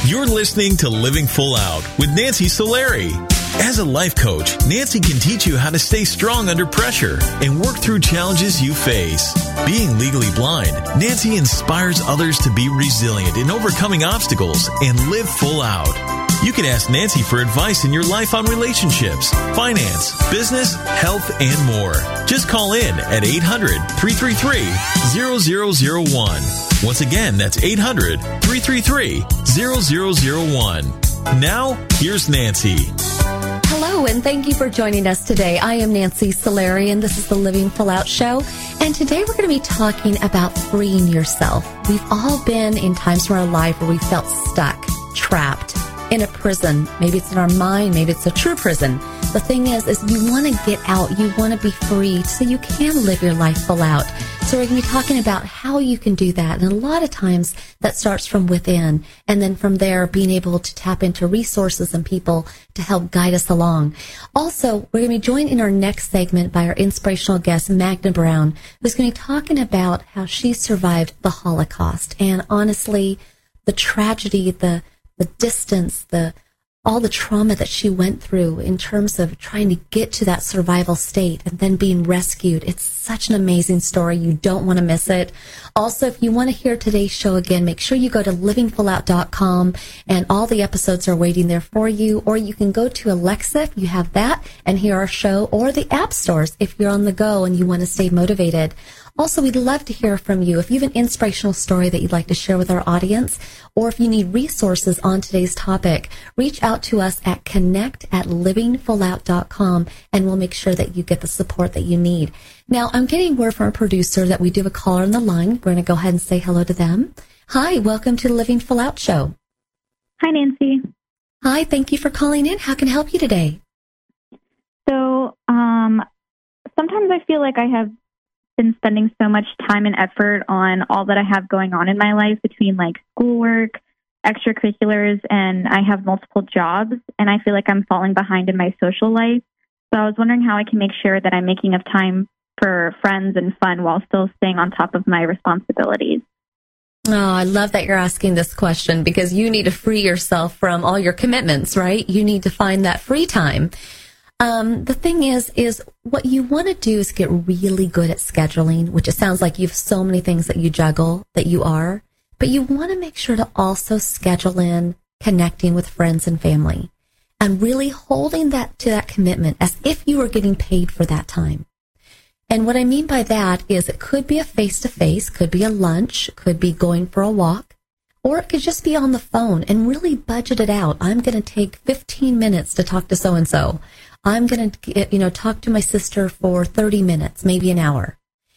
You're listening to Living Full Out with Nancy Solari. As a life coach, Nancy can teach you how to stay strong under pressure and work through challenges you face. Being legally blind, Nancy inspires others to be resilient in overcoming obstacles and live full out. You can ask Nancy for advice in your life on relationships, finance, business, health, and more. Just call in at 800-333-0001. Once again, that's 800-333-0001. Now, here's Nancy. Hello, and thank you for joining us today. I am Nancy Solari, and this is the Living Full Out Show. And today we're going to be talking about freeing yourself. We've all been in times in our life where we felt stuck, trapped, in a prison. Maybe it's in our mind, maybe it's a true prison. The thing is you want to get out, you want to be free so you can live your life full out. So we're going to be talking about how you can do that. And a lot of times that starts from within. And then from there, being able to tap into resources and people to help guide us along. Also, we're going to be joined in our next segment by our inspirational guest, Magda Brown, who's going to be talking about how she survived the Holocaust. And honestly, the tragedy, the distance, all the trauma that she went through in terms of trying to get to that survival state and then being rescued. It's such an amazing story. You don't want to miss it. Also, if you want to hear today's show again, make sure you go to livingfullout.com and all the episodes are waiting there for you. Or you can go to Alexa if you have that and hear our show, or the app stores if you're on the go and you want to stay motivated. Also, we'd love to hear from you. If you have an inspirational story that you'd like to share with our audience, or if you need resources on today's topic, reach out to us at connect@livingfullout.com, and we'll make sure that you get the support that you need. Now, I'm getting word from our producer that we do have a caller on the line. We're going to go ahead and say hello to them. Hi, welcome to the Living Full Out Show. Hi, Nancy. Hi, thank you for calling in. How can I help you today? So, sometimes I feel like I have been spending so much time and effort on all that I have going on in my life between like schoolwork, extracurriculars, and I have multiple jobs, and I feel like I'm falling behind in my social life. So I was wondering how I can make sure that I'm making enough time for friends and fun while still staying on top of my responsibilities. Oh, I love that you're asking this question, because you need to free yourself from all your commitments, right? You need to find that free time. The thing is what you want to do is get really good at scheduling, which it sounds like you have so many things that you juggle, that you are, but you want to make sure to also schedule in connecting with friends and family and really holding that to that commitment as if you were getting paid for that time. And what I mean by that is it could be a face-to-face, could be a lunch, could be going for a walk, or it could just be on the phone and really budget it out. I'm going to take 15 minutes to talk to so-and-so. I'm going to, talk to my sister for 30 minutes, maybe an hour.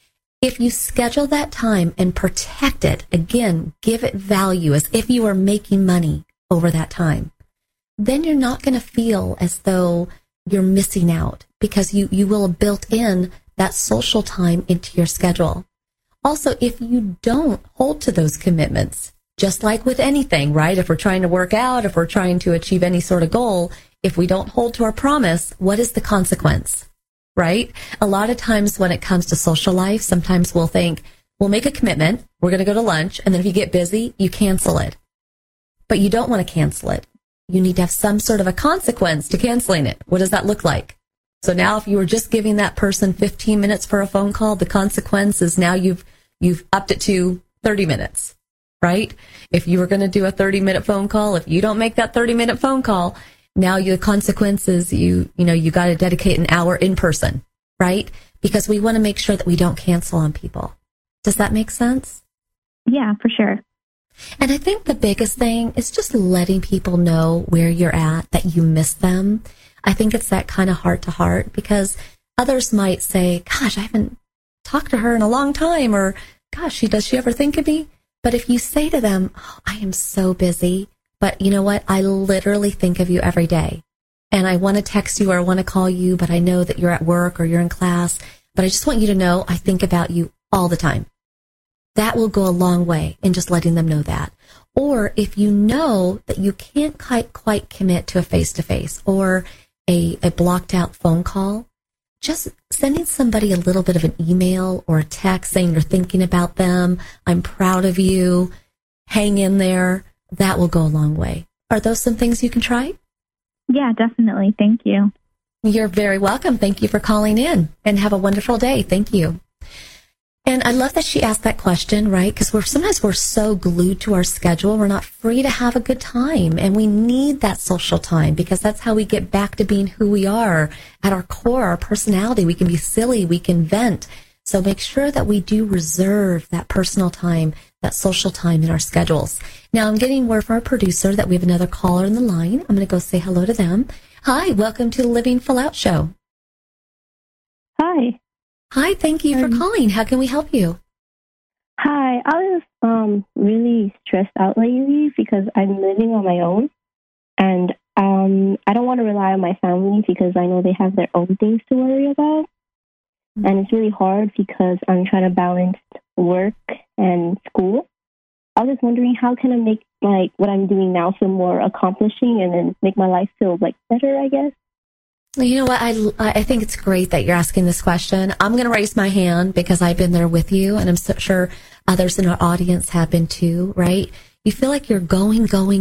If you schedule that time and protect it, again, give it value as if you are making money over that time, then you're not going to feel as though you're missing out, because you will have built in that social time into your schedule. Also, if you don't hold to those commitments, just like with anything, right? If we're trying to work out, if we're trying to achieve any sort of goal, if we don't hold to our promise, what is the consequence, right? A lot of times when it comes to social life, sometimes we'll think, we'll make a commitment, we're going to go to lunch, and then if you get busy, you cancel it. But you don't want to cancel it. You need to have some sort of a consequence to canceling it. What does that look like? So now if you were just giving that person 15 minutes for a phone call, the consequence is now you've upped it to 30 minutes. Right? If you were going to do a 30-minute phone call, if you don't make that 30-minute phone call, now the consequence is you got to dedicate an hour in person, right? Because we want to make sure that we don't cancel on people. Does that make sense? Yeah, for sure. And I think the biggest thing is just letting people know where you're at, that you miss them. I think it's that kind of heart to heart, because others might say, gosh, I haven't talked to her in a long time, or gosh, does she ever think of me? But if you say to them, oh, I am so busy, but you know what? I literally think of you every day. And I want to text you or I want to call you, but I know that you're at work or you're in class. But I just want you to know I think about you all the time. That will go a long way in just letting them know that. Or if you know that you can't quite commit to a face-to-face or a blocked out phone call, just sending somebody a little bit of an email or a text saying you're thinking about them, I'm proud of you, hang in there, that will go a long way. Are those some things you can try? Yeah, definitely. Thank you. You're very welcome. Thank you for calling in, and have a wonderful day. Thank you. And I love that she asked that question, right? Because sometimes we're so glued to our schedule, we're not free to have a good time. And we need that social time, because that's how we get back to being who we are at our core, our personality. We can be silly, we can vent. So make sure that we do reserve that personal time, that social time in our schedules. Now I'm getting word from our producer that we have another caller in the line. I'm going to go say hello to them. Hi, welcome to the Living Full Out Show. Hi. Hi, thank you for calling. How can we help you? Hi, I was really stressed out lately because I'm living on my own, and I don't want to rely on my family because I know they have their own things to worry about. And it's really hard because I'm trying to balance work and school. I was just wondering, how can I make like what I'm doing now feel more accomplishing and then make my life feel like better, I guess? You know what? I think it's great that you're asking this question. I'm going to raise my hand because I've been there with you, and I'm so sure others in our audience have been too, right? You feel like you're going,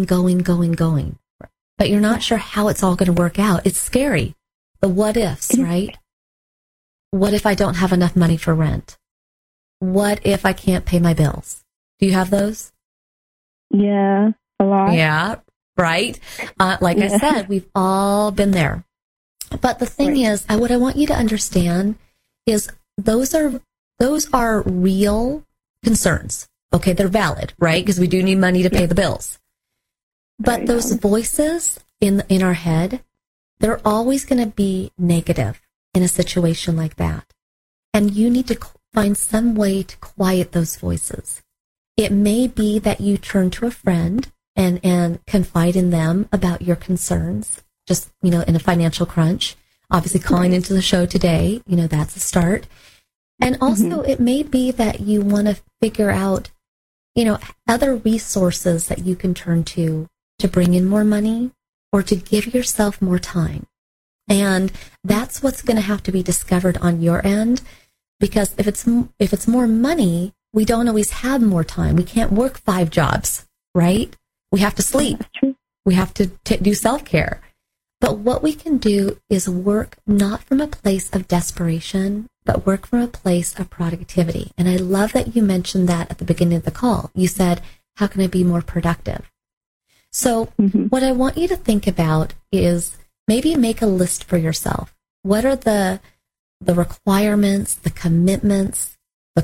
but you're not sure how it's all going to work out. It's scary. The what ifs, right? What if I don't have enough money for rent? What if I can't pay my bills? Do you have those? Yeah, a lot. Yeah, right. Like I said, we've all been there. But the thing is, what I want you to understand is those are real concerns. Okay, they're valid, right? Because we do need money to pay the bills. But those voices in our head, they're always going to be negative in a situation like that. And you need to find some way to quiet those voices. It may be that you turn to a friend and confide in them about your concerns, just, in a financial crunch. Obviously, calling into the show today, that's a start. And also, it may be that you want to figure out, other resources that you can turn to bring in more money or to give yourself more time. And that's what's going to have to be discovered on your end, because if it's more money, we don't always have more time. We can't work 5 jobs, right? We have to sleep. We have to do self-care. But what we can do is work not from a place of desperation, but work from a place of productivity. And I love that you mentioned that at the beginning of the call. You said, how can I be more productive? So what I want you to think about is maybe make a list for yourself. What are the requirements, the commitments,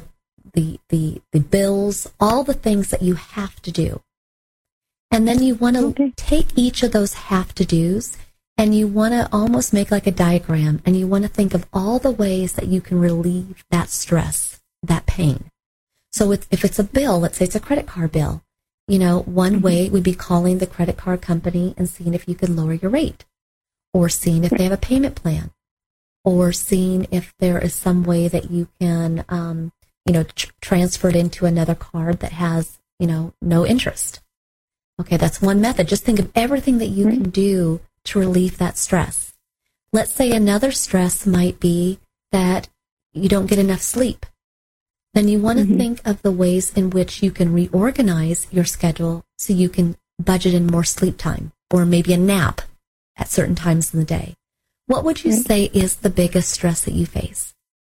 the bills, all the things that you have to do? And then you want to take each of those have to do's, and you want to almost make like a diagram, and you want to think of all the ways that you can relieve that stress, that pain. So if it's a bill, let's say it's a credit card bill, one way would be calling the credit card company and seeing if you can lower your rate, or seeing if they have a payment plan, or seeing if there is some way that you can, transfer it into another card that has, no interest. Okay, that's one method. Just think of everything that you can do to relieve that stress. Let's say another stress might be that you don't get enough sleep. Then you want to think of the ways in which you can reorganize your schedule so you can budget in more sleep time, or maybe a nap at certain times in the day. What would you say is the biggest stress that you face?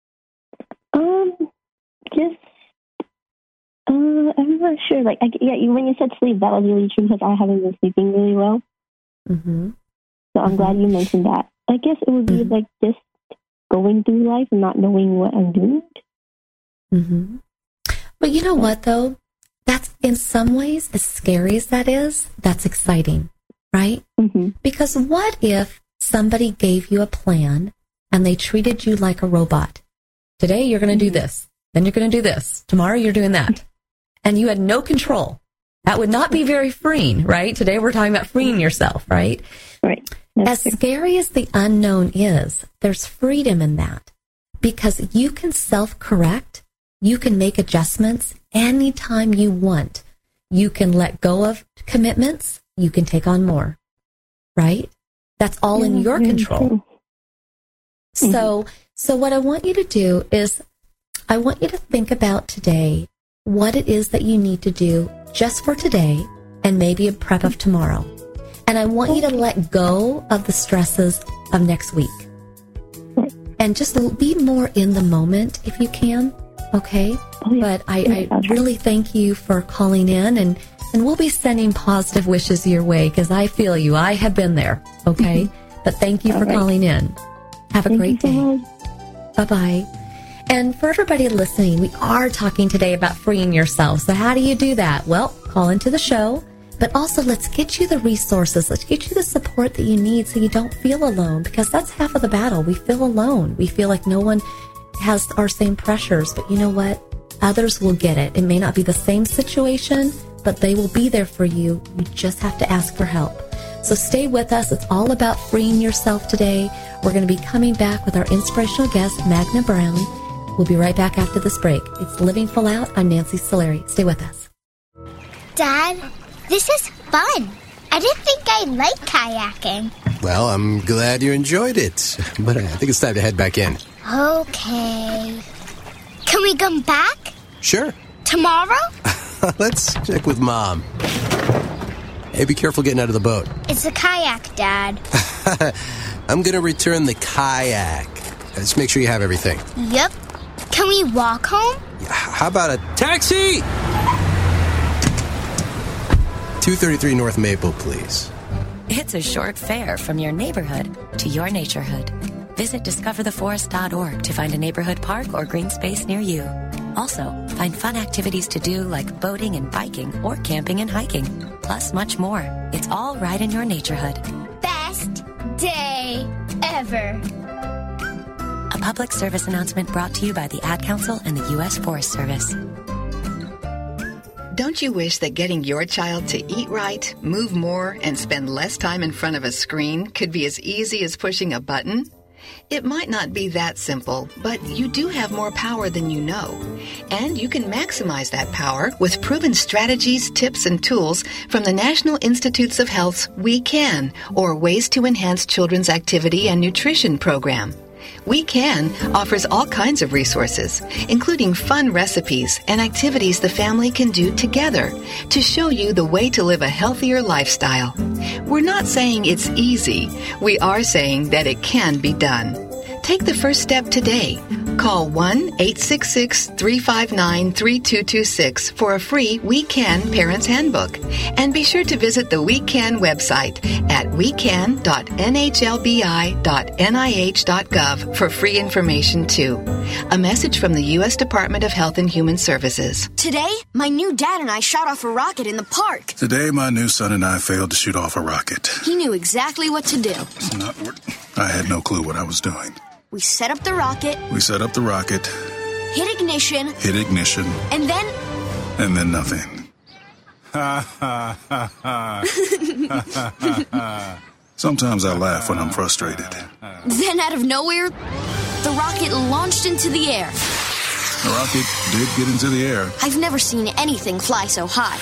I'm not sure. When you said sleep, that was really true because I haven't been sleeping really well. So I'm glad you mentioned that. I guess it would be like just going through life and not knowing what I'm doing. But you know what, though? That's, in some ways, as scary as that is, that's exciting, right? Because what if somebody gave you a plan and they treated you like a robot? Today you're going to do this, then you're going to do this, tomorrow you're doing that, and you had no control. That would not be very freeing, right? Today we're talking about freeing yourself, right? Right. As scary as the unknown is, there's freedom in that, because you can self-correct, you can make adjustments anytime you want. You can let go of commitments, you can take on more, right? That's all in your control. So what I want you to do is, I want you to think about today what it is that you need to do just for today and maybe a prep of tomorrow. And I want you to let go of the stresses of next week. And just be more in the moment if you can, okay? But I really thank you for calling in, and we'll be sending positive wishes your way because I feel you. I have been there, okay? But thank you for calling in. Have a great day. Bye-bye. And for everybody listening, we are talking today about freeing yourself. So how do you do that? Well, call into the show. But also, let's get you the resources. Let's get you the support that you need so you don't feel alone, because that's half of the battle. We feel alone. We feel like no one has our same pressures. But you know what? Others will get it. It may not be the same situation, but they will be there for you. You just have to ask for help. So stay with us. It's all about freeing yourself today. We're going to be coming back with our inspirational guest, Magna Brown. We'll be right back after this break. It's Living Full Out. I'm Nancy Solari. Stay with us. Dad, this is fun. I didn't think I'd like kayaking. Well, I'm glad you enjoyed it, but I think it's time to head back in. Okay. Can we come back? Sure. Tomorrow? Let's check with Mom. Hey, be careful getting out of the boat. It's a kayak, Dad. I'm going to return the kayak. Just make sure you have everything. Yep. Can we walk home? How about a taxi? 233 North Maple, please. It's a short fare from your neighborhood to your naturehood. Visit discovertheforest.org to find a neighborhood park or green space near you. Also, find fun activities to do like boating and biking or camping and hiking, plus much more. It's all right in your naturehood. Best day ever. A public service announcement brought to you by the Ad Council and the U.S. Forest Service. Don't you wish that getting your child to eat right, move more, and spend less time in front of a screen could be as easy as pushing a button? It might not be that simple, but you do have more power than you know. And you can maximize that power with proven strategies, tips, and tools from the National Institutes of Health's We Can, or Ways to Enhance Children's Activity and Nutrition program. We Can offers all kinds of resources, including fun recipes and activities the family can do together to show you the way to live a healthier lifestyle. We're not saying it's easy. We are saying that it can be done. Take the first step today. Call 1-866-359-3226 for a free We Can Parents Handbook. And be sure to visit the We Can website at wecan.nhlbi.nih.gov for free information too. A message from the U.S. Department of Health and Human Services. Today, my new dad and I shot off a rocket in the park. Today, my new son and I failed to shoot off a rocket. He knew exactly what to do. I had no clue what I was doing. We set up the rocket. Hit ignition. And then nothing. Sometimes I laugh when I'm frustrated. Then out of nowhere, the rocket launched into the air. The rocket did get into the air. I've never seen anything fly so high.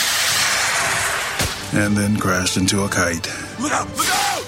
And then crashed into a kite. Look out! Look out!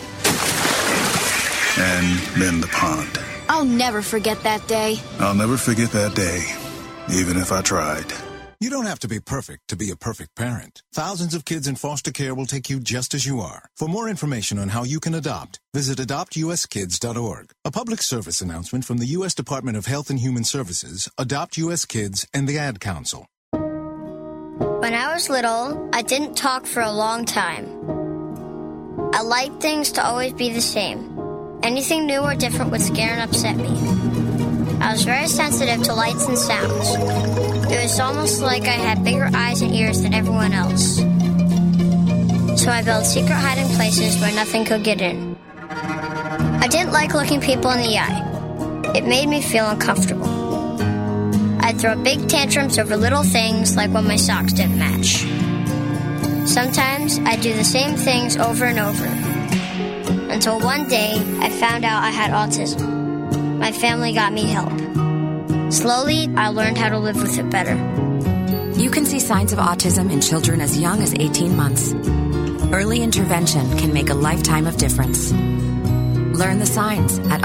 And then the pond. I'll never forget that day. I'll never forget that day, even if I tried. You don't have to be perfect to be a perfect parent. Thousands of kids in foster care will take you just as you are. For more information on how you can adopt, visit adoptuskids.org. A public service announcement from the U.S. Department of Health and Human Services, Adopt U.S. Kids, and the Ad Council. When I was little, I didn't talk for a long time. I liked things to always be the same. Anything new or different would scare and upset me. I was very sensitive to lights and sounds. It was almost like I had bigger eyes and ears than everyone else. So I built secret hiding places where nothing could get in. I didn't like looking people in the eye. It made me feel uncomfortable. I'd throw big tantrums over little things like when my socks didn't match. Sometimes I'd do the same things over and over. Until one day, I found out I had autism. My family got me help. Slowly, I learned how to live with it better. You can see signs of autism in children as young as 18 months. Early intervention can make a lifetime of difference. Learn the signs at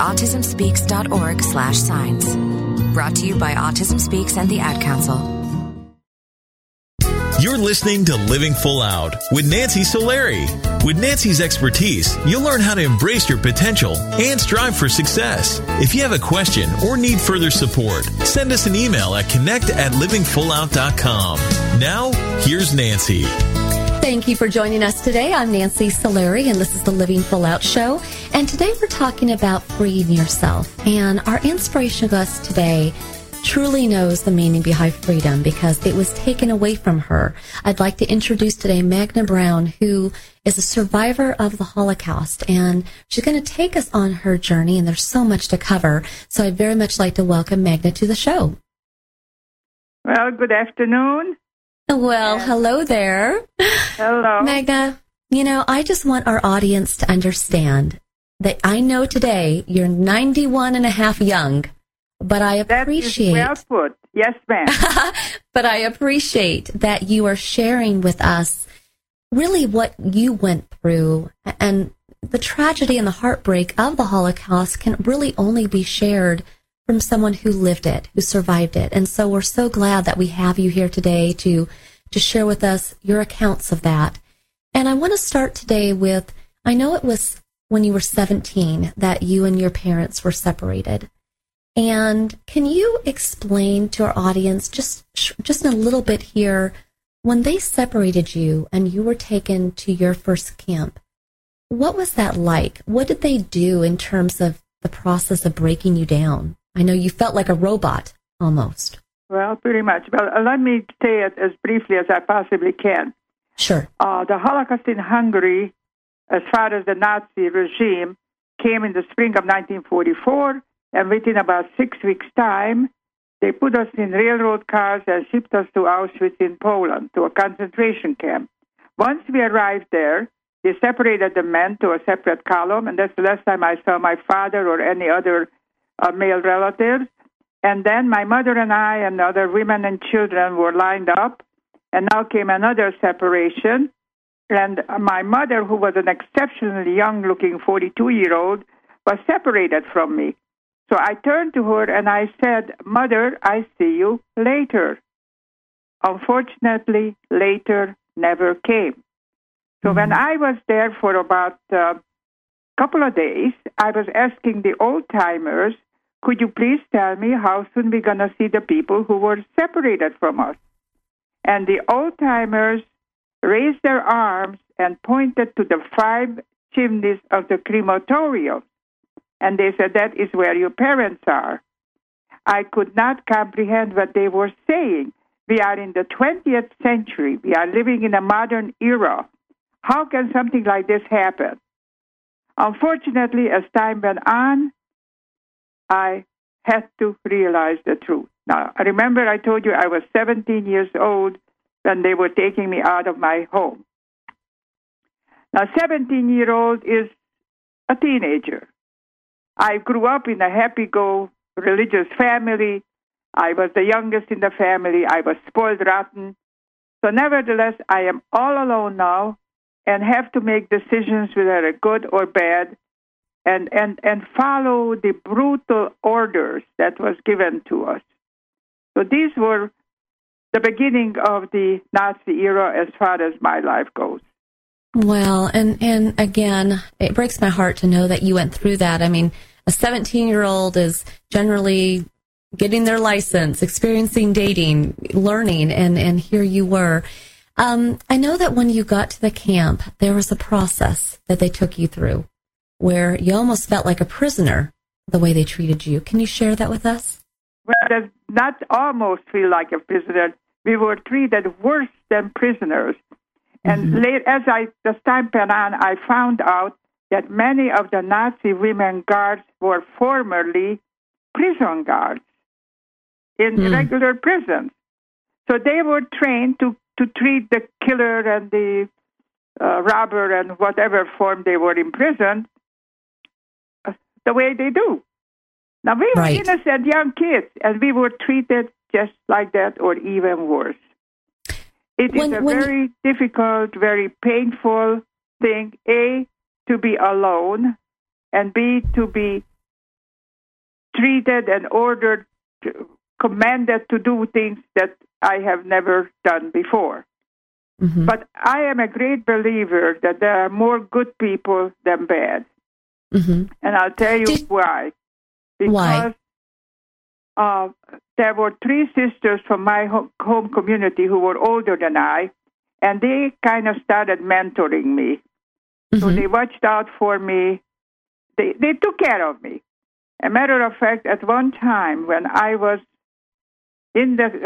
autismspeaks.org/signs. Brought to you by Autism Speaks and the Ad Council. You're You're listening to Living Full Out with Nancy Solari. With Nancy's expertise, you'll learn how to embrace your potential and strive for success. If you have a question or need further support, send us an email at connect@livingfullout.com. Now, here's Nancy. Thank you for joining us today. I'm Nancy Solari, and this is the Living Full Out Show. And today we're talking about freeing yourself. And our inspiration guest today truly knows the meaning behind freedom because it was taken away from her. I'd like to introduce today Magna Brown, who is a survivor of the Holocaust. And she's going to take us on her journey, and there's so much to cover. So I'd very much like to welcome Magna to the show. Well, good afternoon. Well, hello there. Hello. Magna, I just want our audience to understand that I know today you're 91 and a half young, but I appreciate... That is well put. Yes, ma'am. But I appreciate that you are sharing with us really what you went through, and the tragedy and the heartbreak of the Holocaust can really only be shared from someone who lived it, who survived it. And so we're so glad that we have you here today to share with us your accounts of that. And I want to start today with, I know it was when you were 17 that you and your parents were separated. And can you explain to our audience just in a little bit here, when they separated you and you were taken to your first camp, what was that like? What did they do in terms of the process of breaking you down? I know you felt like a robot, almost. Well, pretty much. Well, let me say it as briefly as I possibly can. Sure. The Holocaust in Hungary, as far as the Nazi regime, came in the spring of 1944, and within about 6 weeks' time, they put us in railroad cars and shipped us to Auschwitz in Poland, to a concentration camp. Once we arrived there, they separated the men to a separate column, and that's the last time I saw my father or any other male relatives. And then my mother and I and other women and children were lined up, and now came another separation. And my mother, who was an exceptionally young-looking 42-year-old, was separated from me. So I turned to her and I said, "Mother, I see you later." Unfortunately, later never came. So when I was there for about a couple of days, I was asking the old-timers, "Could you please tell me how soon we're going to see the people who were separated from us?" And the old-timers raised their arms and pointed to the 5 chimneys of the crematorium. And they said, "That is where your parents are." I could not comprehend what they were saying. We are in the 20th century. We are living in a modern era. How can something like this happen? Unfortunately, as time went on, I had to realize the truth. Now, remember I told you I was 17 years old when they were taking me out of my home. Now, 17-year-old is a teenager. I grew up in a happy-go religious family. I was the youngest in the family. I was spoiled rotten. So nevertheless, I am all alone now and have to make decisions whether they're good or bad, and follow the brutal orders that was given to us. So these were the beginning of the Nazi era as far as my life goes. Well, and again, it breaks my heart to know that you went through that. I mean, a 17-year-old is generally getting their license, experiencing dating, learning, and here you were. I know that when you got to the camp, there was a process that they took you through where you almost felt like a prisoner the way they treated you. Can you share that with us? Well, it does not almost feel like a prisoner. We were treated worse than prisoners. And as time went on, I found out that many of the Nazi women guards were formerly prison guards in regular prisons. So they were trained to treat the killer and the robber and whatever form they were imprisoned the way they do. Now, we were innocent young kids, and we were treated just like that or even worse. It is a very difficult, very painful thing, A, to be alone, and B, to be treated and ordered, commanded to do things that I have never done before. Mm-hmm. But I am a great believer that there are more good people than bad. Mm-hmm. And I'll tell you why. Because there were 3 sisters from my home community who were older than I, and they kind of started mentoring me. Mm-hmm. So they watched out for me. They took care of me. As a matter of fact, at one time when I was in the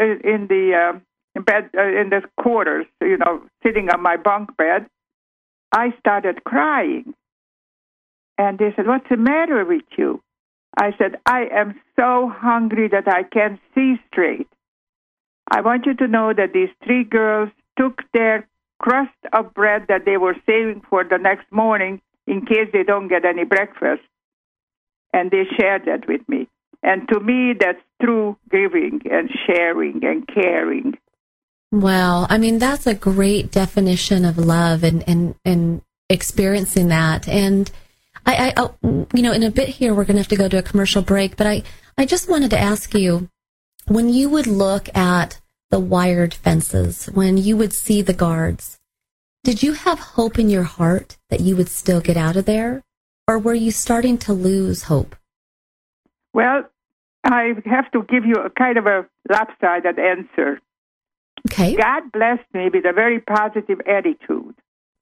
bed in the quarters, sitting on my bunk bed, I started crying. And they said, "What's the matter with you?" I said, "I am so hungry that I can't see straight. I want you to know that these 3 girls took their crust of bread that they were saving for the next morning in case they don't get any breakfast, and they shared that with me. And to me, that's true giving and sharing and caring." Wow. I mean, that's a great definition of love and experiencing that. And I in a bit here, we're going to have to go to a commercial break, but I just wanted to ask you, when you would look at the wired fences, when you would see the guards, did you have hope in your heart that you would still get out of there? Or were you starting to lose hope? Well, I have to give you a kind of a lopsided answer. Okay. God blessed me with a very positive attitude.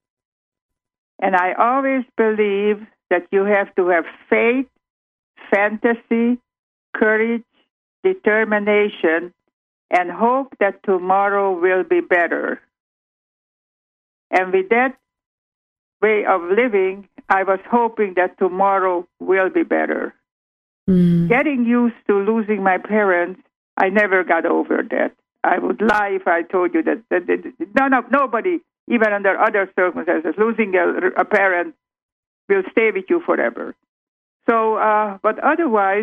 And I always believe that you have to have faith, fantasy, courage, determination, and hope that tomorrow will be better. And with that way of living, I was hoping that tomorrow will be better. Getting used to losing my parents, I never got over that. I would lie if I told you that nobody, even under other circumstances, losing a parent will stay with you forever. So, but otherwise,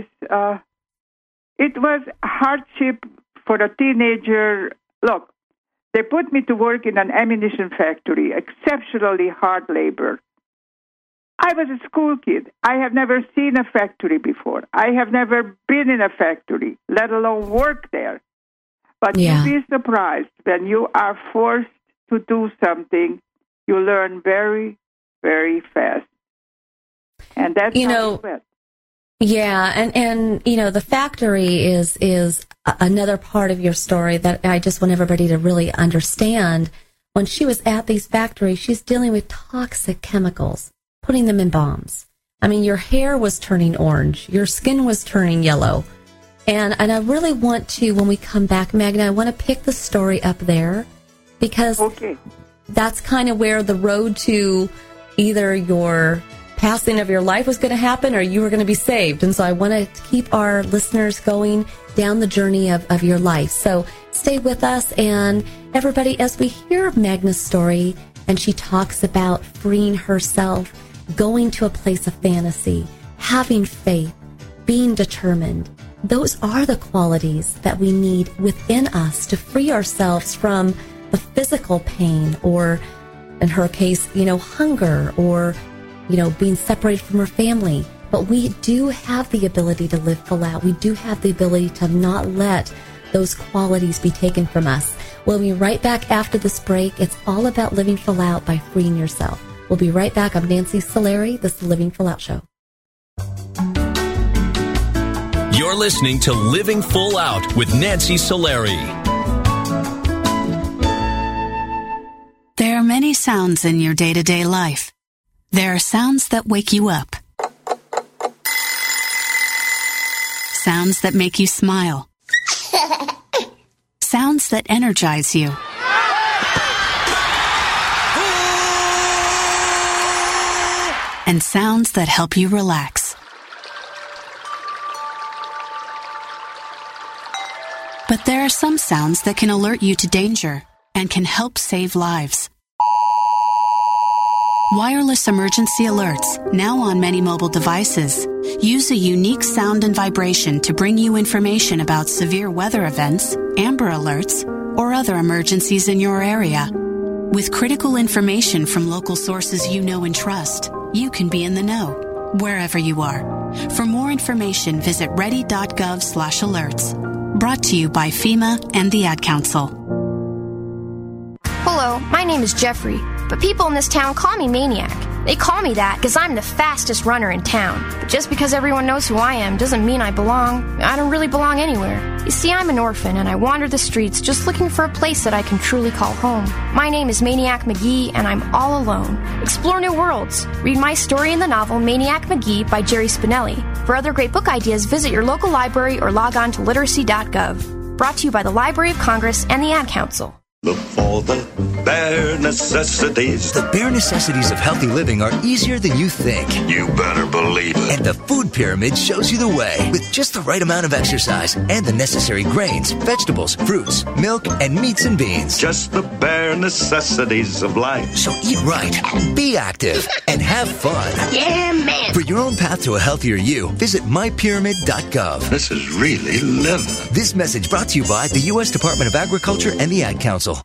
it was hardship for a teenager. Look, they put me to work in an ammunition factory, exceptionally hard labor. I was a school kid. I have never seen a factory before. I have never been in a factory, let alone work there. But you'd be surprised when you are forced to do something, you learn very, very fast. And that's how it went. Yeah, and the factory is another part of your story that I just want everybody to really understand. When she was at these factories, she's dealing with toxic chemicals, putting them in bombs. I mean, your hair was turning orange, your skin was turning yellow. And I really want to, when we come back, Magna, I want to pick the story up there because that's kind of where the road to either your passing of your life was going to happen or you were going to be saved. And so I want to keep our listeners going down the journey of your life. So stay with us. And everybody, as we hear Magna's story and she talks about freeing herself, going to a place of fantasy, having faith, being determined, those are the qualities that we need within us to free ourselves from the physical pain or, in her case, hunger or, being separated from her family. But we do have the ability to live full out. We do have the ability to not let those qualities be taken from us. We'll be right back after this break. It's all about living full out by freeing yourself. We'll be right back. I'm Nancy Solari. This is the Living Full Out Show. You're listening to Living Full Out with Nancy Solari. There are many sounds in your day-to-day life. There are sounds that wake you up. Sounds that make you smile. Sounds that energize you. And sounds that help you relax. But there are some sounds that can alert you to danger and can help save lives. Wireless emergency alerts, now on many mobile devices, use a unique sound and vibration to bring you information about severe weather events, Amber Alerts, or other emergencies in your area. With critical information from local sources you know and trust, you can be in the know, wherever you are. For more information, visit ready.gov/alerts. Brought to you by FEMA and the Ad Council. Hello, Hello, my name is Jeffrey, but people in this town call me Maniac. They call me that because I'm the fastest runner in town. But just because everyone knows who I am doesn't mean I belong. I don't really belong anywhere. You see, I'm an orphan, and I wander the streets just looking for a place that I can truly call home. My name is Maniac McGee, and I'm all alone. Explore new worlds. Read my story in the novel Maniac McGee by Jerry Spinelli. For other great book ideas, visit your local library or log on to literacy.gov. Brought to you by the Library of Congress and the Ad Council. Look for the bare necessities. The bare necessities of healthy living are easier than you think. You better believe it. And the Food Pyramid shows you the way. With just the right amount of exercise and the necessary grains, vegetables, fruits, milk, and meats and beans. Just the bare necessities of life. So eat right, be active, and have fun. Yeah, man. For your own path to a healthier you, visit mypyramid.gov. This is really living. This message brought to you by the U.S. Department of Agriculture and the Ad Council.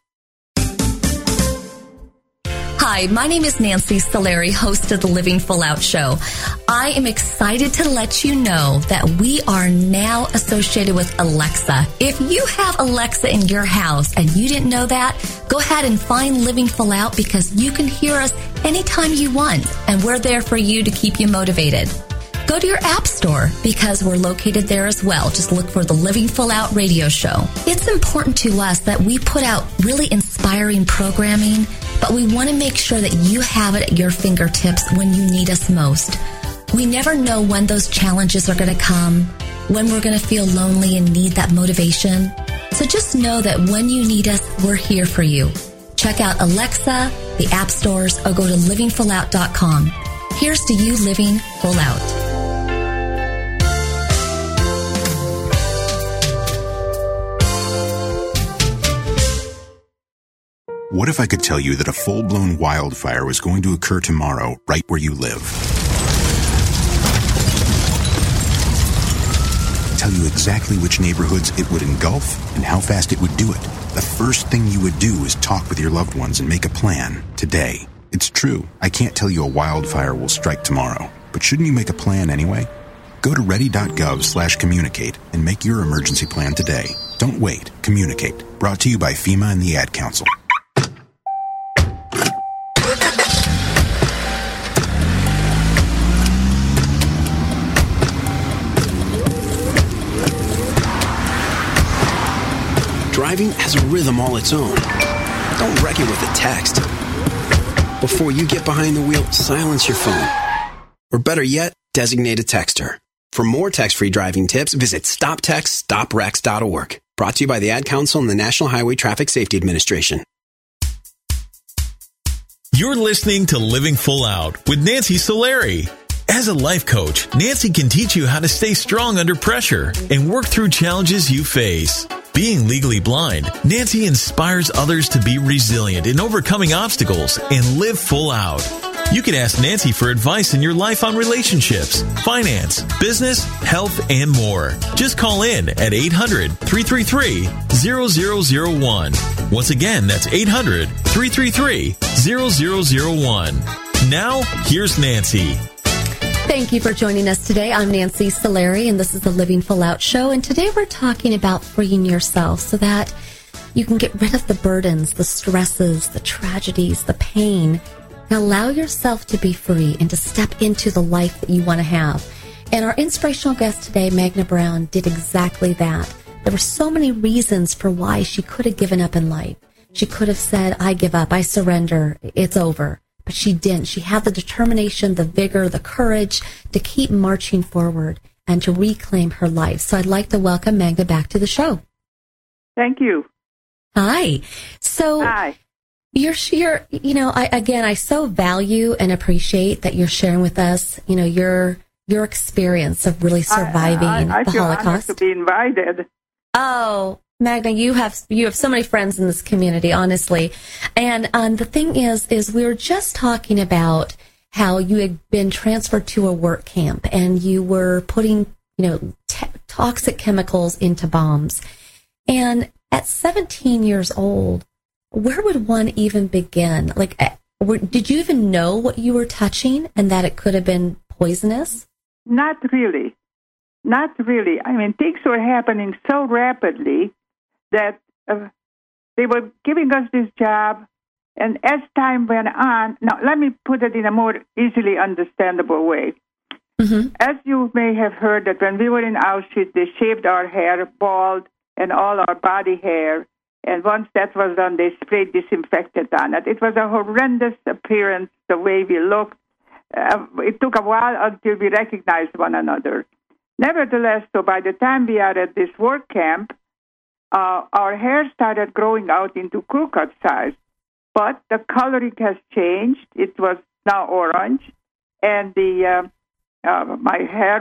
Hi, my name is Nancy Solari, host of the Living Full Out Show. I am excited to let you know that we are now associated with Alexa. If you have Alexa in your house and you didn't know that, go ahead and find Living Full Out because you can hear us anytime you want, and we're there for you to keep you motivated. Go to your app store because we're located there as well. Just look for the Living Full Out radio show. It's important to us that we put out really inspiring programming, but we want to make sure that you have it at your fingertips when you need us most. We never know when those challenges are going to come, when we're going to feel lonely and need that motivation. So just know that when you need us, we're here for you. Check out Alexa, the app stores, or go to livingfullout.com. Here's to you living full out. What if I could tell you that a full-blown wildfire was going to occur tomorrow right where you live? Tell you exactly which neighborhoods it would engulf and how fast it would do it. The first thing you would do is talk with your loved ones and make a plan today. It's true, I can't tell you a wildfire will strike tomorrow, but shouldn't you make a plan anyway? Go to ready.gov/communicate and make your emergency plan today. Don't wait. Communicate. Brought to you by FEMA and the Ad Council. Driving has a rhythm all its own. Don't wreck it with a text. Before you get behind the wheel, silence your phone. Or better yet, designate a texter. For more text-free driving tips, visit stoptextstoprex.org. Brought to you by the Ad Council and the National Highway Traffic Safety Administration. You're listening to Living Full Out with Nancy Solari. As a life coach, Nancy can teach you how to stay strong under pressure and work through challenges you face. Being legally blind, Nancy inspires others to be resilient in overcoming obstacles and live full out. You can ask Nancy for advice in your life on relationships, finance, business, health, and more. Just call in at 800-333-0001. Once again, that's 800-333-0001. Now, here's Nancy. Thank you for joining us today. I'm Nancy Solari, and this is the Living Full Out Show. And today we're talking about freeing yourself so that you can get rid of the burdens, the stresses, the tragedies, the pain, and allow yourself to be free and to step into the life that you want to have. And our inspirational guest today, Magna Brown, did exactly that. There were so many reasons for why she could have given up in life. She could have said, I give up, I surrender, it's over. But she didn't. She had the determination, the vigor, the courage to keep marching forward and to reclaim her life. So I'd like to welcome Magna back to the show. Thank you. Hi. So Hi. You're I so value and appreciate that you're sharing with us, your experience of really surviving I the feel Holocaust. honored to be invited. Oh, Magna, you have so many friends in this community, honestly. And the thing is we were just talking about how you had been transferred to a work camp and you were putting, toxic chemicals into bombs. And at 17 years old, where would one even begin? Did you even know what you were touching and that it could have been poisonous? Not really. Not really. I mean, things were happening so rapidly that they were giving us this job And as time went on, now let me put it in a more easily understandable way. As you may have heard that when we were in Auschwitz, they shaved our hair bald and all our body hair. And once that was done, they sprayed disinfectant on it. It was a horrendous appearance, the way we looked. It took a while until we recognized one another. Nevertheless, so by the time we are at this work camp, our hair started growing out into crew cut size. But the coloring has changed. It was now orange. And my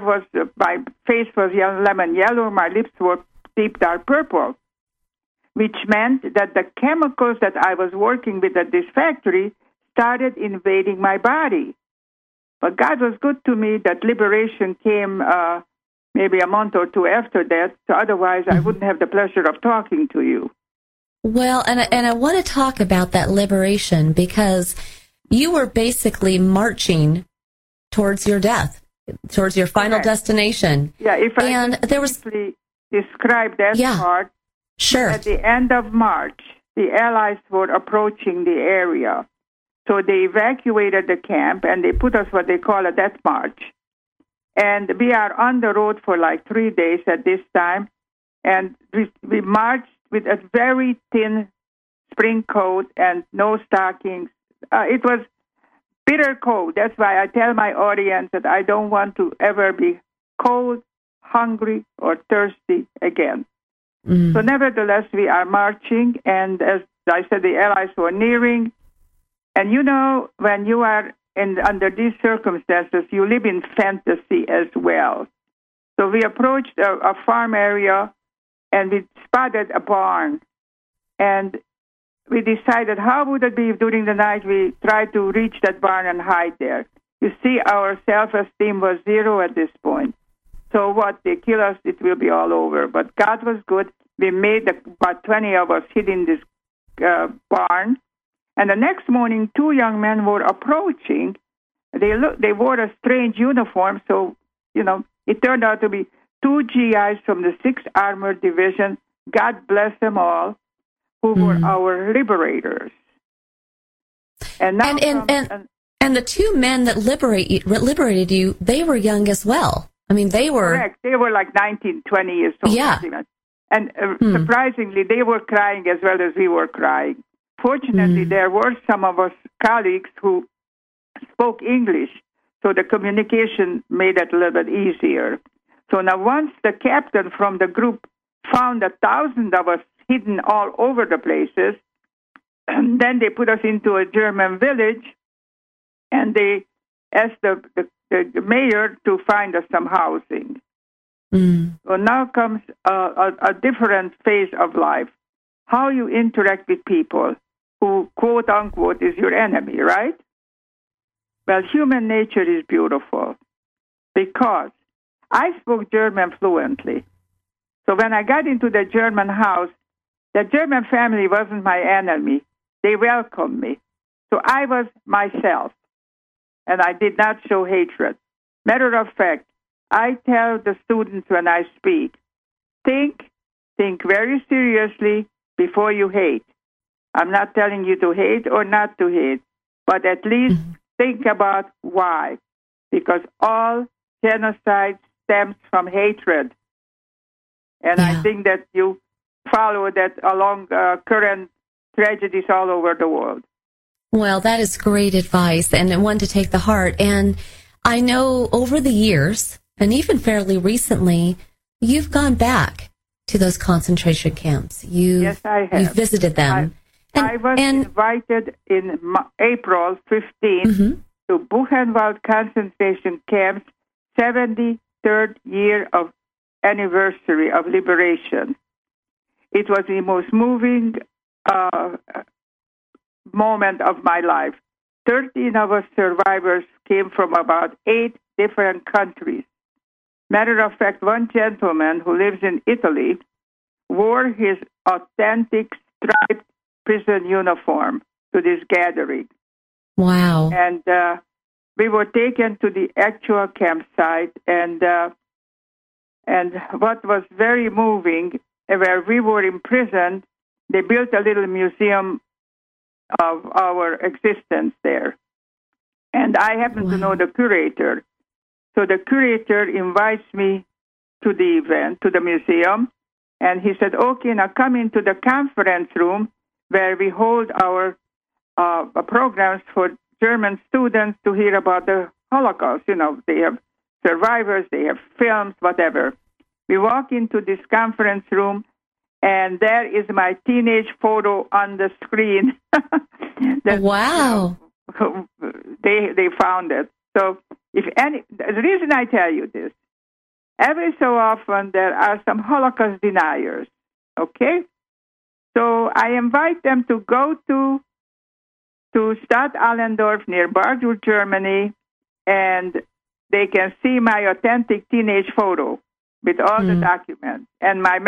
face was lemon yellow. My lips were deep dark purple, which meant that the chemicals that I was working with at this factory started invading my body. But God was good to me that liberation came maybe a month or two after that, so otherwise I wouldn't have the pleasure of talking to you. Well, and I want to talk about that liberation because you were basically marching towards your death, towards your final destination. Yeah, if and I there was describe that part. Sure. At the end of March, the Allies were approaching the area. So they evacuated the camp and they put us what they call a death march. And we are on the road for like 3 days at this time. And we marched with a very thin spring coat and no stockings. It was bitter cold. That's why I tell my audience that I don't want to ever be cold, hungry, or thirsty again. So nevertheless, we are marching, and as I said, the Allies were nearing. And you know, when you are under these circumstances, you live in fantasy as well. So we approached a farm area, and we spotted a barn. And we decided, how would it be if during the night we tried to reach that barn and hide there? You see, our self-esteem was zero at this point. So what? They kill us, it will be all over. But God was good. We made about 20 of us hid in this barn. And the next morning, 2 young men were approaching. They wore a strange uniform, so, you know, it turned out to be 2 GIs from the 6th Armored Division, God bless them all, who were our liberators. And now and the 2 men that liberated you, they were young as well. I mean, they were... Correct. They were like 19, 20 years old. Yeah. And surprisingly, they were crying as well as we were crying. Fortunately, there were some of us colleagues who spoke English, so the communication made it a little bit easier. So now once the captain from the group found 1,000 of us hidden all over the places, then they put us into a German village, and they asked the mayor to find us some housing. So now comes a different phase of life. How you interact with people who, quote unquote, is your enemy, right? Well, human nature is beautiful because I spoke German fluently. So when I got into the German house, the German family wasn't my enemy. They welcomed me. So I was myself, and I did not show hatred. Matter of fact, I tell the students when I speak, think very seriously before you hate. I'm not telling you to hate or not to hate, but at least think about why. Because all genocide stems from hatred. And I think that you follow that along current tragedies all over the world. Well, that is great advice and one to take to heart. And I know over the years, and even fairly recently, you've gone back to those concentration camps. Yes, I have. You've visited them. I was invited in April 15 to Buchenwald concentration camp's 73rd year of anniversary of liberation. It was the most moving moment of my life. 13 of us survivors came from about 8 different countries. Matter of fact, one gentleman who lives in Italy wore his authentic striped prison uniform to this gathering. Wow. And we were taken to the actual campsite, and what was very moving, where we were imprisoned, they built a little museum of our existence there. And I happen to know the curator. So the curator invites me to the event, to the museum, and he said, okay, now come into the conference room where we hold our programs for German students to hear about the Holocaust. You know, they have survivors, they have films, whatever. We walk into this conference room, and there is my teenage photo on the screen. Wow. They found it. So the reason I tell you this, every so often there are some Holocaust deniers, okay? So I invite them to go to Stadt Allendorf near Bardur, Germany, and they can see my authentic teenage photo with all the documents and my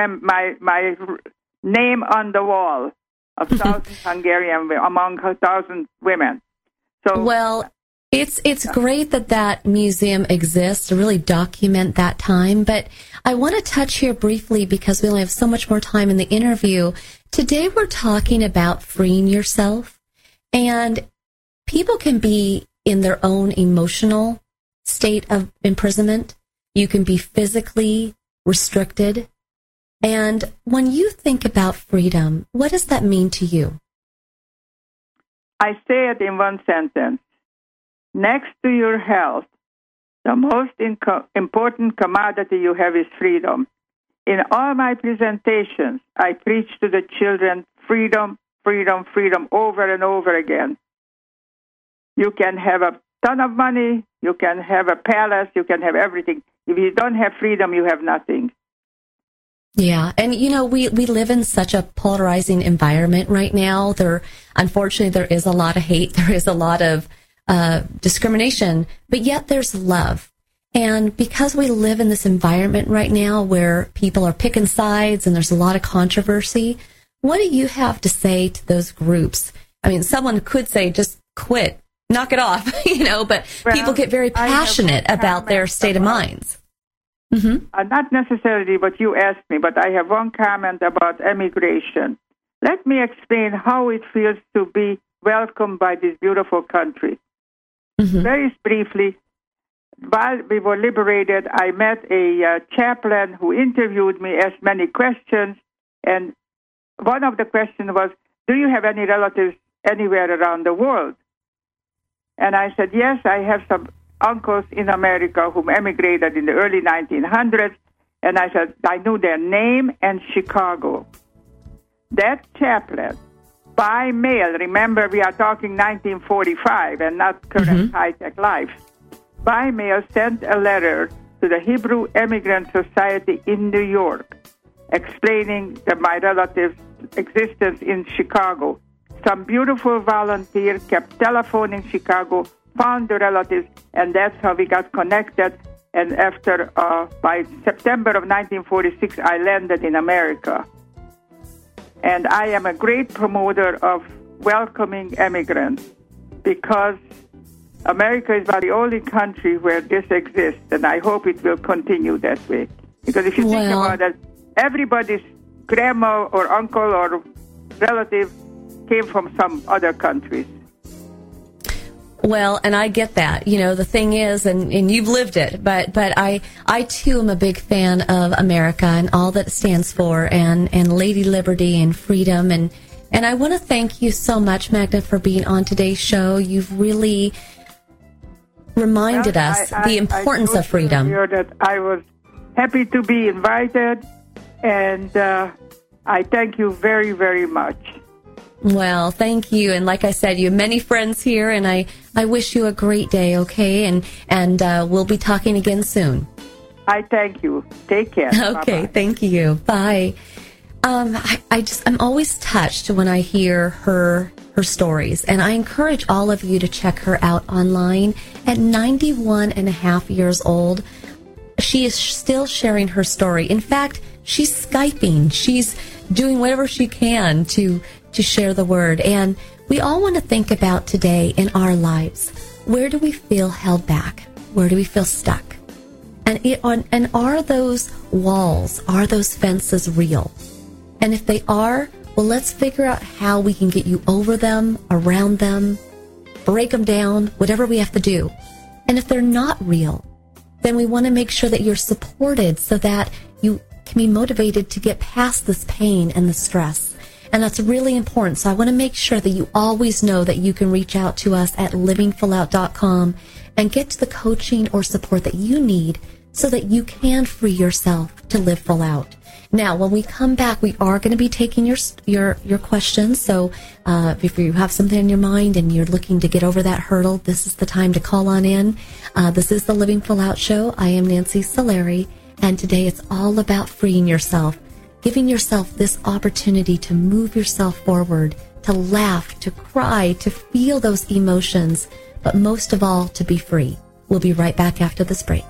name on the wall of 1,000 Hungarian among 1,000 women. So well, it's great that museum exists to really document that time. But I want to touch here briefly because we only have so much more time in the interview. Today we're talking about freeing yourself, and people can be in their own emotional state of imprisonment. You can be physically restricted. And when you think about freedom, what does that mean to you? I say it in one sentence. Next to your health, the most important commodity you have is freedom. In all my presentations, I preach to the children freedom, freedom, freedom over and over again. You can have a ton of money, you can have a palace, you can have everything. If you don't have freedom, you have nothing. Yeah, and you know, we live in such a polarizing environment right now. Unfortunately, there is a lot of hate, there is a lot of discrimination, but yet there's love. And because we live in this environment right now where people are picking sides and there's a lot of controversy, what do you have to say to those groups? I mean, someone could say, just quit, knock it off, but people get very passionate about their state of minds. Mm-hmm. Not necessarily what you asked me, but I have one comment about emigration. Let me explain how it feels to be welcomed by this beautiful country. Mm-hmm. Very briefly, while we were liberated, I met a chaplain who interviewed me, asked many questions, and one of the questions was, do you have any relatives anywhere around the world? And I said, yes, I have some uncles in America who emigrated in the early 1900s, and I said, I knew their name and Chicago. That chaplain, by mail, remember we are talking 1945 and not current high-tech life, by mail sent a letter to the Hebrew Immigrant Society in New York explaining my relatives' existence in Chicago. Some beautiful volunteer kept telephoning Chicago, found the relatives, and that's how we got connected. And after, by September of 1946, I landed in America. And I am a great promoter of welcoming immigrants because America is about the only country where this exists, and I hope it will continue that way. Because if you think about it, everybody's grandma or uncle or relative came from some other countries. Well, and I get that. The thing is, and you've lived it, but I too am a big fan of America and all that it stands for, and Lady Liberty and freedom. And I want to thank you so much, Magda, for being on today's show. You've really reminded us the importance of freedom. That I was happy to be invited, and I thank you very, very much. Well, thank you. And like I said, you have many friends here, and I wish you a great day, okay? And we'll be talking again soon. I thank you. Take care. Okay, bye-bye. Thank you. Bye. I'm always touched when I hear her stories, and I encourage all of you to check her out online. At 91 and a half years old, she is still sharing her story. In fact, she's Skyping. She's doing whatever she can to share the word. And we all want to think about today in our lives, where do we feel held back? Where do we feel stuck? And are those walls, are those fences real? And if they are, Well, let's figure out how we can get you over them, around them, break them down, whatever we have to do. And if they're not real, then we want to make sure that you're supported so that you can be motivated to get past this pain and the stress. And that's really important. So I want to make sure that you always know that you can reach out to us at livingfullout.com and get to the coaching or support that you need so that you can free yourself to live full out. Now, when we come back, we are going to be taking your questions. So if you have something in your mind and you're looking to get over that hurdle, this is the time to call on in. This is the Living Full Out Show. I am Nancy Solari, and today it's all about freeing yourself, giving yourself this opportunity to move yourself forward, to laugh, to cry, to feel those emotions, but most of all, to be free. We'll be right back after this break.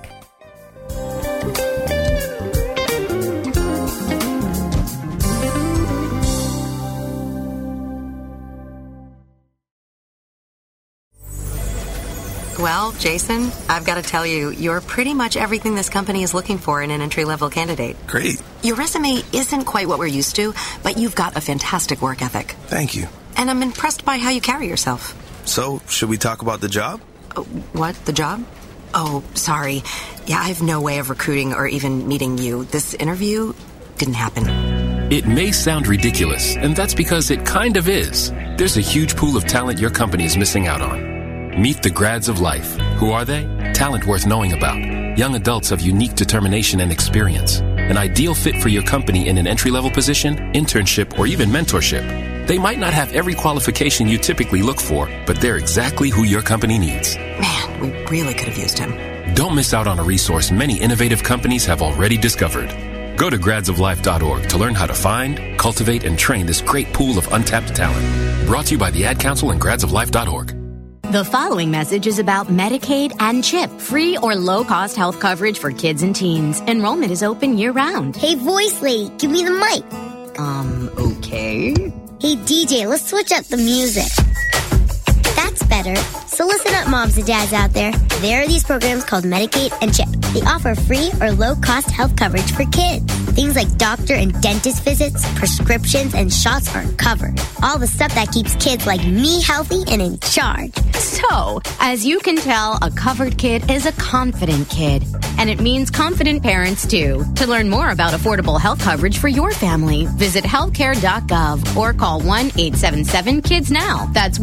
Well, Jason, I've got to tell you, you're pretty much everything this company is looking for in an entry-level candidate. Great. Your resume isn't quite what we're used to, but you've got a fantastic work ethic. Thank you. And I'm impressed by how you carry yourself. So, should we talk about the job? What? The job? Oh, sorry. Yeah, I have no way of recruiting or even meeting you. This interview didn't happen. It may sound ridiculous, and that's because it kind of is. There's a huge pool of talent your company is missing out on. Meet the grads of life. Who are they? Talent worth knowing about. Young adults of unique determination and experience. An ideal fit for your company in an entry-level position, internship, or even mentorship. They might not have every qualification you typically look for, but they're exactly who your company needs. Man, we really could have used him. Don't miss out on a resource many innovative companies have already discovered. Go to gradsoflife.org to learn how to find, cultivate, and train this great pool of untapped talent. Brought to you by the Ad Council and gradsoflife.org. The following message is about Medicaid and CHIP, free or low-cost health coverage for kids and teens. Enrollment is open year-round. Hey, voice lady, give me the mic. Okay. Hey, DJ, let's switch up the music. That's better. So listen up, moms and dads out there. There are these programs called Medicaid and CHIP. They offer free or low-cost health coverage for kids. Things like doctor and dentist visits, prescriptions, and shots are covered. All the stuff that keeps kids like me healthy and in charge. So, as you can tell, a covered kid is a confident kid. And it means confident parents, too. To learn more about affordable health coverage for your family, visit healthcare.gov or call 1-877-KIDS-NOW. That's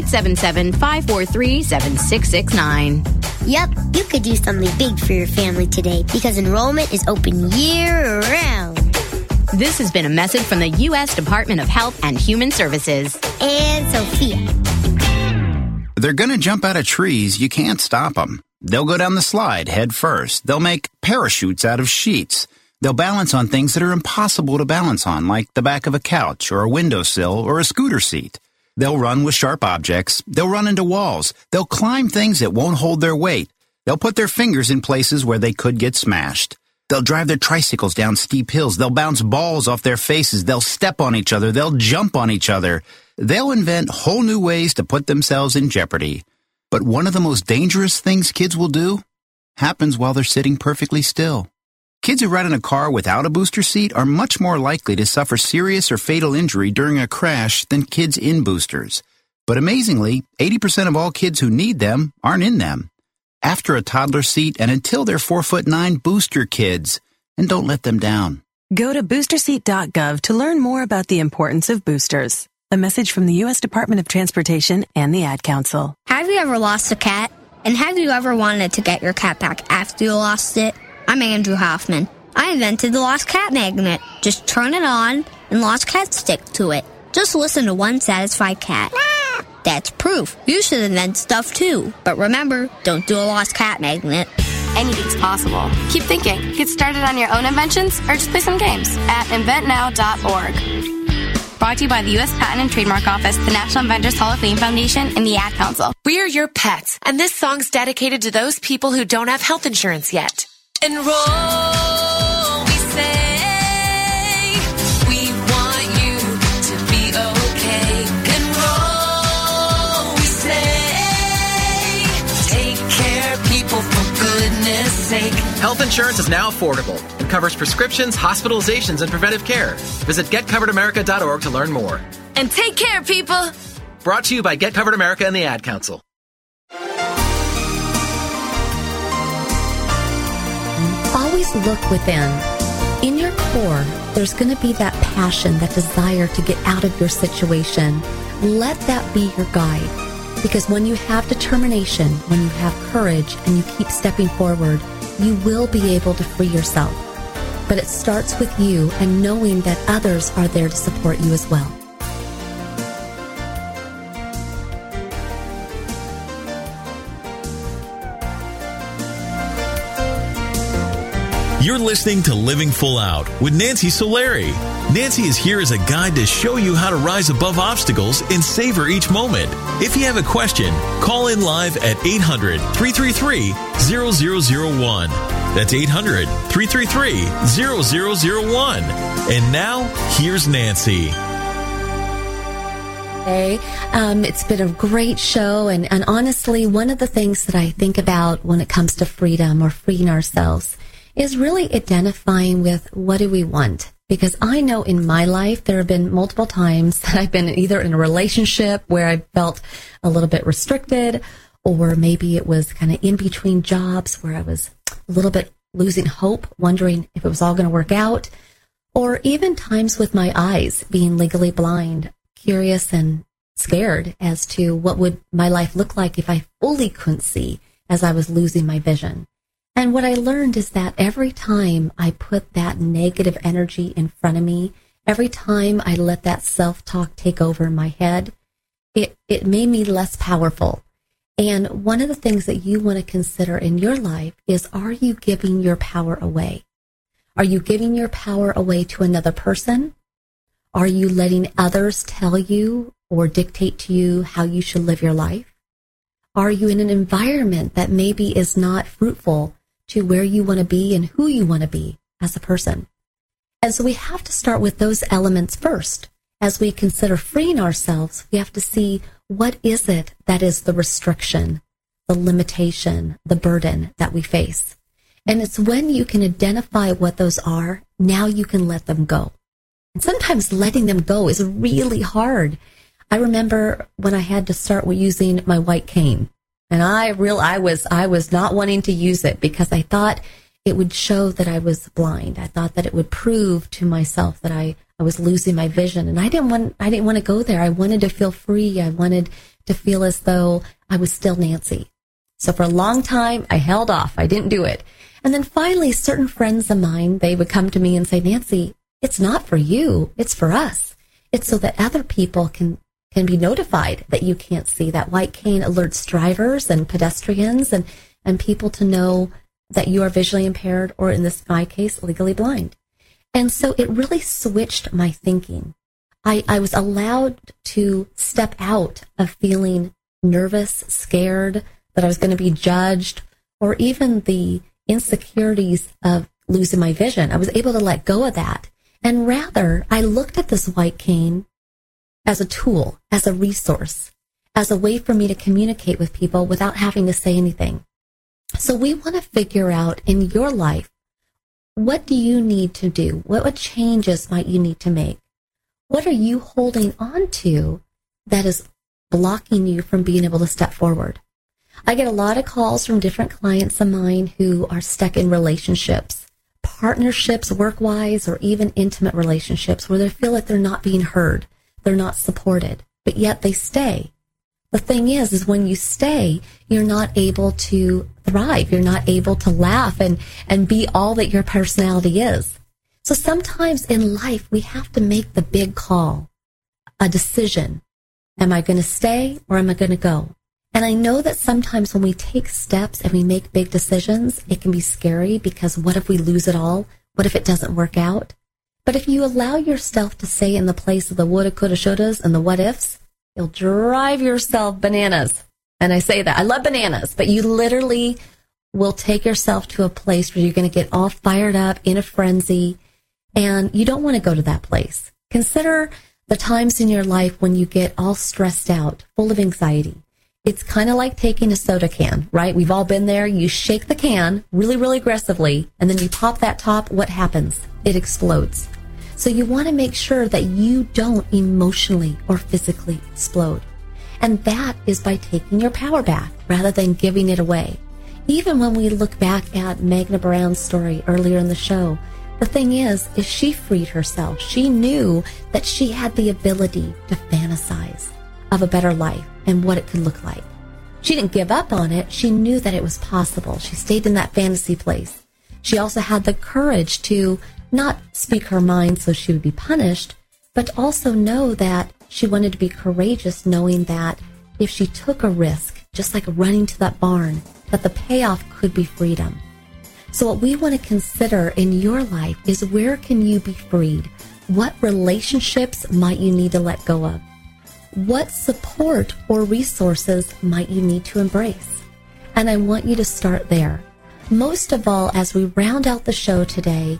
1-877-543-7669. Yep, you could do something big for your family today because enrollment is open year-round. This has been a message from the U.S. Department of Health and Human Services. And Sophia. They're going to jump out of trees. You can't stop them. They'll go down the slide head first. They'll make parachutes out of sheets. They'll balance on things that are impossible to balance on, like the back of a couch or a windowsill or a scooter seat. They'll run with sharp objects. They'll run into walls. They'll climb things that won't hold their weight. They'll put their fingers in places where they could get smashed. They'll drive their tricycles down steep hills. They'll bounce balls off their faces. They'll step on each other. They'll jump on each other. They'll invent whole new ways to put themselves in jeopardy. But one of the most dangerous things kids will do happens while they're sitting perfectly still. Kids who ride in a car without a booster seat are much more likely to suffer serious or fatal injury during a crash than kids in boosters. But amazingly, 80% of all kids who need them aren't in them. After a toddler seat and until they're 4'9", booster kids, and don't let them down. Go to boosterseat.gov to learn more about the importance of boosters. A message from the U.S. Department of Transportation and the Ad Council. Have you ever lost a cat? And have you ever wanted to get your cat back after you lost it? I'm Andrew Hoffman. I invented the Lost Cat Magnet. Just turn it on and lost cats stick to it. Just listen to one satisfied cat. That's proof. You should invent stuff too. But remember, don't do a Lost Cat Magnet. Anything's possible. Keep thinking. Get started on your own inventions or just play some games at inventnow.org. Brought to you by the U.S. Patent and Trademark Office, the National Inventors Hall of Fame Foundation, and the Ad Council. We're your pets, and this song's dedicated to those people who don't have health insurance yet. Enroll, we say. We want you to be okay. Enroll, we say. Take care, people, for goodness sake. take. Health insurance is now affordable and covers prescriptions, hospitalizations, and preventive care. Visit getcoveredamerica.org to learn more. And take care, people. Brought to you by Get Covered America and the Ad Council. Always look within. In your core, there's going to be that passion, that desire to get out of your situation. Let that be your guide. Because when you have determination, when you have courage, and you keep stepping forward, you will be able to free yourself. But it starts with you and knowing that others are there to support you as well. You're listening to Living Full Out with Nancy Solari. Nancy is here as a guide to show you how to rise above obstacles and savor each moment. If you have a question, call in live at 800-333-0001. That's 800-333-0001. And now, here's Nancy. Hey, it's been a great show, and honestly, one of the things that I think about when it comes to freedom or freeing ourselves is really identifying with what do we want. Because I know in my life there have been multiple times that I've been either in a relationship where I felt a little bit restricted, or maybe it was kind of in between jobs where I was a little bit losing hope, wondering if it was all going to work out, or even times with my eyes being legally blind, curious and scared as to what would my life look like if I fully couldn't see as I was losing my vision. And what I learned is that every time I put that negative energy in front of me, every time I let that self-talk take over in my head, it made me less powerful. And one of the things that you want to consider in your life is, are you giving your power away? Are you giving your power away to another person? Are you letting others tell you or dictate to you how you should live your life? Are you in an environment that maybe is not fruitful to where you want to be and who you want to be as a person? And so we have to start with those elements first. As we consider freeing ourselves, we have to see, what is it that is the restriction, the limitation, the burden that we face? And it's when you can identify what those are, now you can let them go. And sometimes letting them go is really hard. I remember when I had to start using my white cane. And I was not wanting to use it because I thought it would show that I was blind. I thought that it would prove to myself that I was losing my vision. And I didn't want to go there. I wanted to feel free. I wanted to feel as though I was still Nancy. So for a long time, I held off. I didn't do it. And then finally, certain friends of mine, they would come to me and say, Nancy, it's not for you. It's for us. It's so that other people can be notified that you can't see. That white cane alerts drivers and pedestrians and people to know that you are visually impaired, or in my case, legally blind. And so it really switched my thinking. I was allowed to step out of feeling nervous, scared, that I was going to be judged, or even the insecurities of losing my vision. I was able to let go of that. And rather, I looked at this white cane as a tool, as a resource, as a way for me to communicate with people without having to say anything. So we want to figure out in your life, what do you need to do? What changes might you need to make? What are you holding on to that is blocking you from being able to step forward? I get a lot of calls from different clients of mine who are stuck in relationships, partnerships, work-wise, or even intimate relationships where they feel like they're not being heard. They're not supported, but yet they stay. The thing is when you stay, you're not able to thrive. You're not able to laugh and be all that your personality is. So sometimes in life, we have to make the big call, a decision. Am I going to stay or am I going to go? And I know that sometimes when we take steps and we make big decisions, it can be scary, because what if we lose it all? What if it doesn't work out? But if you allow yourself to stay in the place of the woulda, coulda, shouldas and the what ifs, you'll drive yourself bananas. And I say that. I love bananas, but you literally will take yourself to a place where you're going to get all fired up in a frenzy, and you don't want to go to that place. Consider the times in your life when you get all stressed out, full of anxiety. It's kind of like taking a soda can, right? We've all been there. You shake the can really, really aggressively, and then you pop that top. What happens? It explodes. So you want to make sure that you don't emotionally or physically explode. And that is by taking your power back rather than giving it away. Even when we look back at Magna Brown's story earlier in the show, the thing is she freed herself. She knew that she had the ability to fantasize of a better life and what it could look like. She didn't give up on it. She knew that it was possible. She stayed in that fantasy place. She also had the courage to not speak her mind so she would be punished, but also know that she wanted to be courageous, knowing that if she took a risk, just like running to that barn, that the payoff could be freedom. So what we want to consider in your life is, where can you be freed? What relationships might you need to let go of? What support or resources might you need to embrace? And I want you to start there. Most of all, as we round out the show today,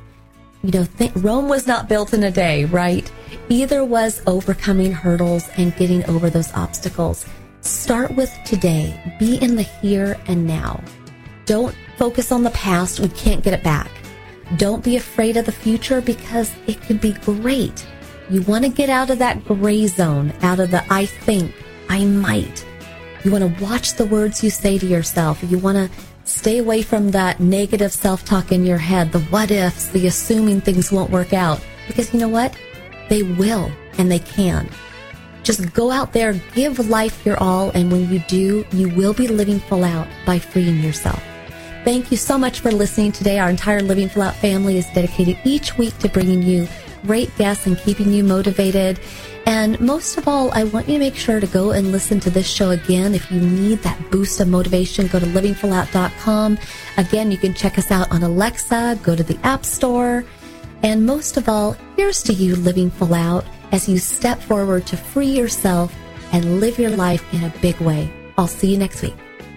Rome was not built in a day, right? Either was overcoming hurdles and getting over those obstacles. Start with today. Be in the here and now. Don't focus on the past. We can't get it back. Don't be afraid of the future, because it could be great. You want to get out of that gray zone, out of the I think, I might. You want to watch the words you say to yourself. You want to stay away from that negative self-talk in your head, the what ifs, the assuming things won't work out. Because you know what? They will, and they can. Just go out there, give life your all, and when you do, you will be living full out by freeing yourself. Thank you so much for listening today. Our entire Living Full Out family is dedicated each week to bringing you great guests and keeping you motivated. And most of all, I want you to make sure to go and listen to this show again. If you need that boost of motivation, go to livingfullout.com. Again, you can check us out on Alexa, go to the App Store. And most of all, here's to you, Living Full Out, as you step forward to free yourself and live your life in a big way. I'll see you next week.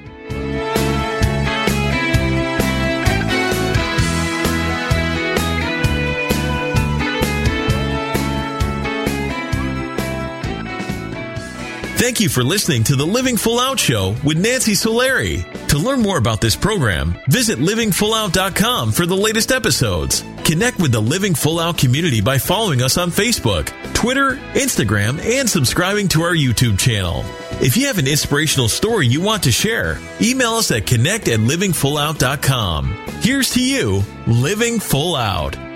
Thank you for listening to the Living Full Out Show with Nancy Solari. To learn more about this program, visit livingfullout.com for the latest episodes. Connect with the Living Full Out community by following us on Facebook, Twitter, Instagram, and subscribing to our YouTube channel. If you have an inspirational story you want to share, email us at connect@livingfullout.com. Here's to you, Living Full Out.